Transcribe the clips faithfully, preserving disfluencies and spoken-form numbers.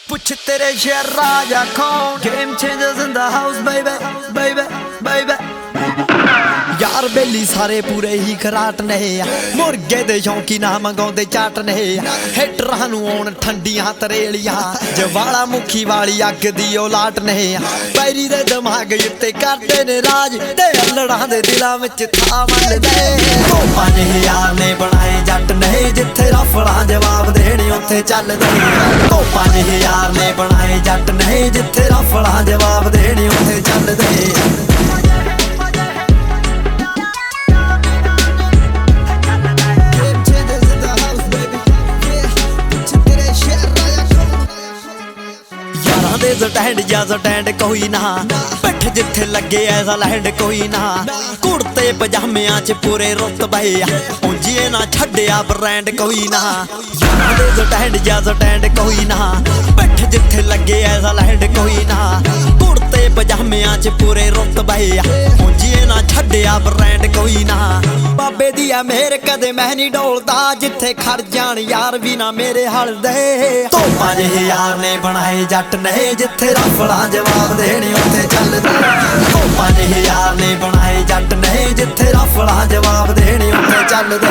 पुछ तेरे शहर राजा कौन? Game changers in the house, baby, baby, baby. यार बेली सारे पूरे ही खराट ने मुर्गे दे शौकी ना मंगाउंदे चाट ने हिटरां नूं आउण ठंडियां तरेलियां जवाला मुखी वाली अग दी औलाट ने पैरी दे दिमाग उत्ते करदे ने राज ते अल्लड़ां दे दिलां विच था वंडदे पंज हज़ार ने बनाए जट ने जिथे रफड़ां जवाब देने उत्थे चलदे पंज हज़ार ने बनाए जट ने जिथे रफड़ां जवाब देने उत्थे चलदे स्टैंड जा स्टैंड कोई ना पिठ जिथे लगे ऐसा लैंड कोई ना कुर्ते पजामियां च पूरे रुतबे उंजिए ना छड्डिया ब्रांड कोई ना स्टैंड जा स्टैंड कोई ना पिठ जिथे लगे ऐसा लैंड कोई ना कुर्ते पजामियां च पूरे रुतबे उंजिए ना छड्डिया ब्रांड कोई ना बाबे दी आ मेहर कदे मैं नहीं डोलदा जिथे खड़ जान यार भी ना मेरे हल दे तो पंज हज़ार ने बनाए जट ने जिथे रफड़ां जवाब देने उत्थे चलदे पंज हज़ार ने बनाए जट ने जिथे रफड़ां जवाब देने उत्थे चलदे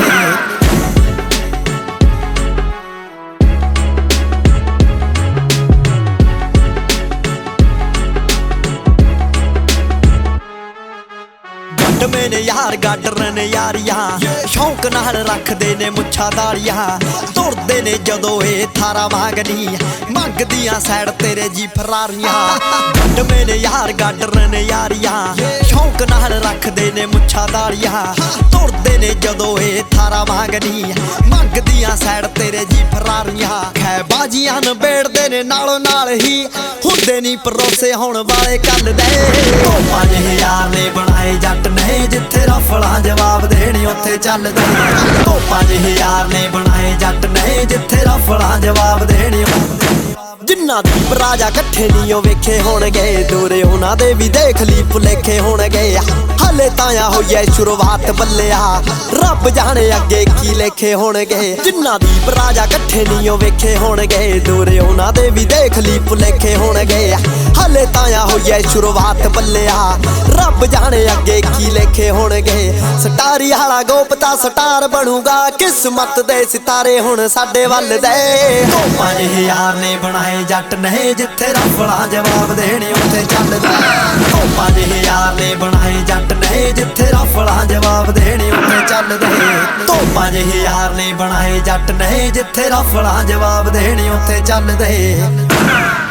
मेरे यार गाडर ने यारियां शौक नाल रखदे ने मुच्छा दाड़ियां तुरदे ने जदों ए थारा मांगनी मंगदियां सैड तेरे जी फरारियां गड्ड मेरे यार गाडर ने यारियां शौक नाल रखदे ने मुच्छा दाड़ियां तुरदे ने जदों ए थारा मांगनी मंगदियां सैड तेरे जी फरारियां खै बाजियां नबेड़दे ने नालों नाल ही हुंदे नी परोसे होण वाले कल दे पंज हज़ार ने बनाए जट ने जिथे रफड़ां जवाब देने उत्थे चलदे पंज हज़ार ने बनाए जट ने जिथे रफड़ां जवाब देने जिन्ना दीप राजा कट्ठे नहीं वेखे होणगे दूरे उन्हां दे भी देख ली भुलेखे होणगे हले ताया होई शुरुआत बल्लिया रब जाने अगे की लेखे होणगे जिन्ना दीप राजा कट्ठे नहीं वेखे होणगे दूरे उन्हां दे भी देख ली भुलेखे होणगे हले ताया होई शुरुआत बल्लिया रब जाने अगे की लेखे होणगे सटारी वाला गोपता स्टार बनूगा किस्मत दे सितारे हुण साडे वल दे पंज हज़ार ने बनाए जट ने जिथे रफड़ां जवाब देने उत्थे चलदे पंज हज़ार ने बनाए जट ने जिथे रफड़ां जवाब देने उत्थे चलदे तो पंज हज़ार ने बनाए जट ने जिथे रफड़ां जवाब देने उत्थे चलदे।